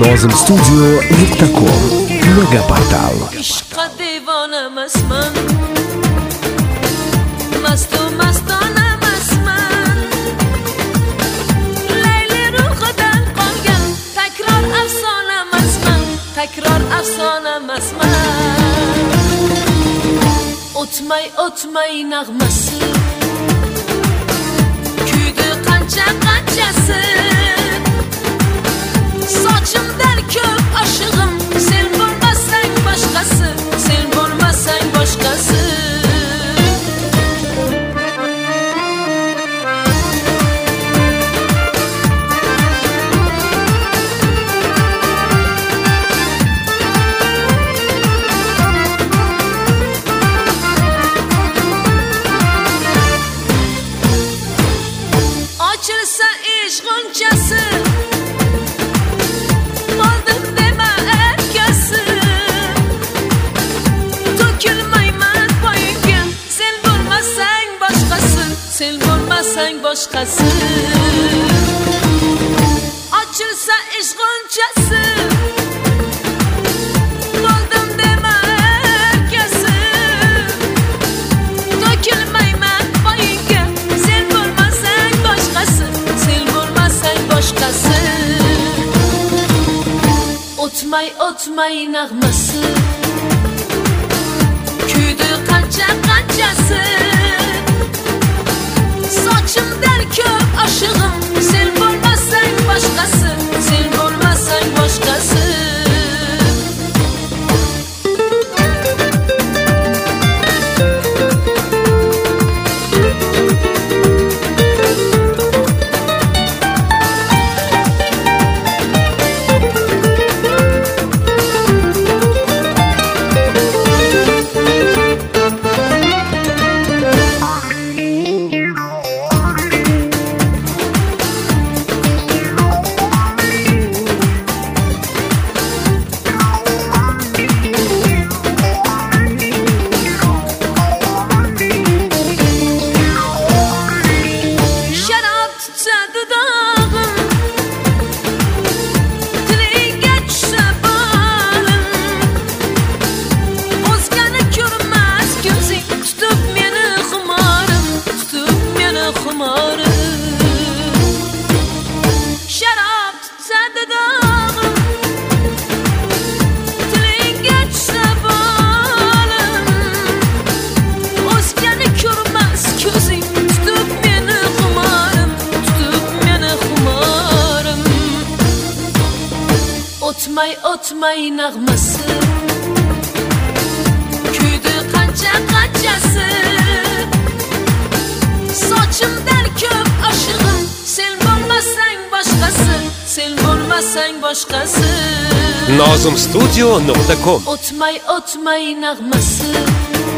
nozimstudio.com mega portal. ishqa devonamasman, mastu mastonamasman, Layli ruhidan qolgan takror afsonamasman, takror afsonamasman. O'tmay nag'masi kuydi qanchasi, sochimdan ko'p oshig'im, sen bo'lmasang boshqasi, sen bo'lmasang boshqasi. Ochilsa ish g'unchasi, bo'ldim dema erkasi, to'kilmayman poyingga, sen bo'lmasang boshqasi, sen bo'lmasang boshqasi. Ochilsa ish g'unchasi, bo'ldim dema erkasi, to'kilmayman poyingga, sen bo'lmasang boshqasi, sen bo'lmasang boshqasi. O'tmay nag'masi kuydi qanchasi, sochimdan ko'p oshig'im, sen bo'lmasang boshqasi, sen bo'lmasang boshqasi. O'tmay nag'masi kuydi qanchasi, sochimdan ko'p oshig'im, sen bo'lmasang boshqasi, sen bo'lmasang boshqasi. nozimstudio.com O'tmay nag'masi